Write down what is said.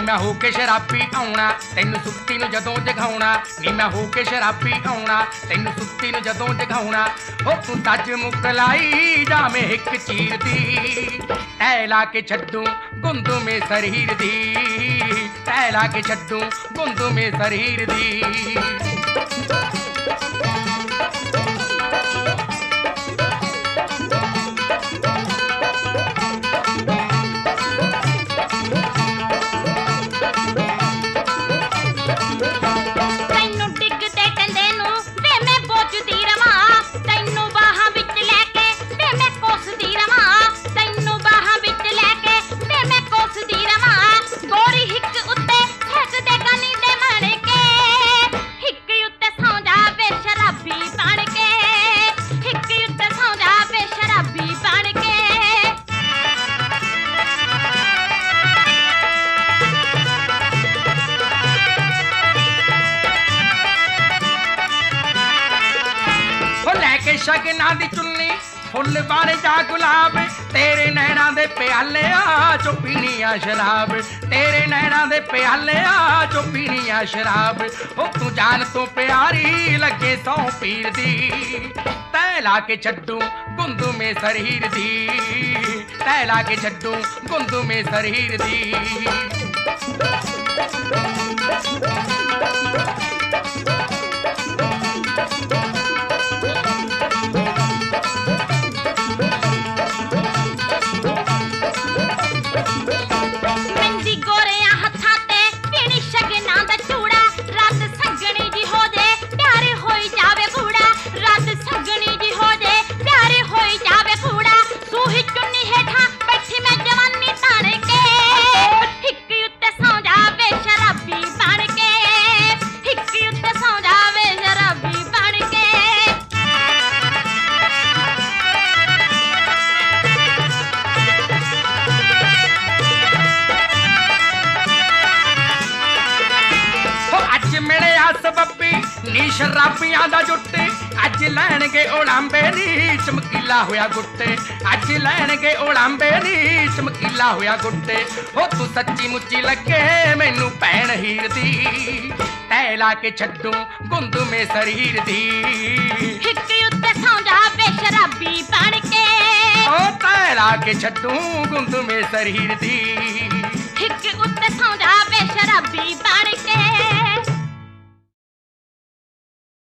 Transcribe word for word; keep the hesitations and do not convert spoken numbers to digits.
मैं होके शराबी आउणा तैनू सुत्ती नूं जदों जगाउणा नी मैं होके शराबी आउणा तैनू सुत्ती नूं जदों जगाउणा हो तू तज मुकलाई जावें हिक चीर दी तै ला के छड्डू गुंदू में शरीर दी तै ला के छड्डू गुंदू में शरीर दी। शगना दी चुन्नी फुल बारे जा गुलाब तेरे नैना दे प्याले आ चो पीनी आ शराब तेरे नैना दे प्याले आ चो पीनी आ शराब हो तू जान तो प्यारी लगे सौ पीर दी तै ला के छड्डू गुंदू में शरीर दी तै ला के छड्डू गुंदू में शरीर दी। नी शराबियां दा जुट्टे अज लैणगे ओलांबे नी चमकीला होया गुट्टे अज लैणगे ओलांबे नी चमकीला होया गुट्टे हो तू सच्ची मुच्ची लगे मैनू भैण हीर दी तै ला के छड्डू गुंदू में शरीर दी हिक उत्ते सौ जा वे शराबी बन के ओ तै ला के छड्डू गुंदू में शरीर दी हिक उत्ते सौ जा वे शराबी बन के।